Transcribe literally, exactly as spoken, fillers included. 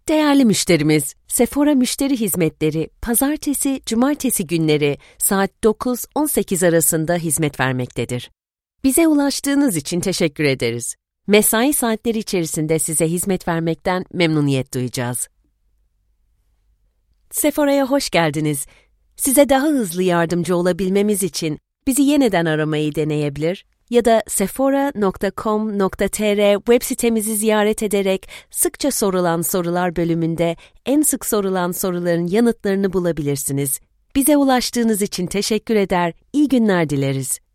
Değerli müşterimiz, Sephora Müşteri Hizmetleri pazartesi, cumartesi günleri saat dokuz on sekiz arasında hizmet vermektedir. Bize ulaştığınız için teşekkür ederiz. Mesai saatleri içerisinde size hizmet vermekten memnuniyet duyacağız. Sephora'ya hoş geldiniz. Size daha hızlı yardımcı olabilmemiz için bizi yeniden aramayı deneyebilir ya da sephora nokta com nokta tr web sitemizi ziyaret ederek sıkça sorulan sorular bölümünde en sık sorulan soruların yanıtlarını bulabilirsiniz. Bize ulaştığınız için teşekkür eder, iyi günler dileriz.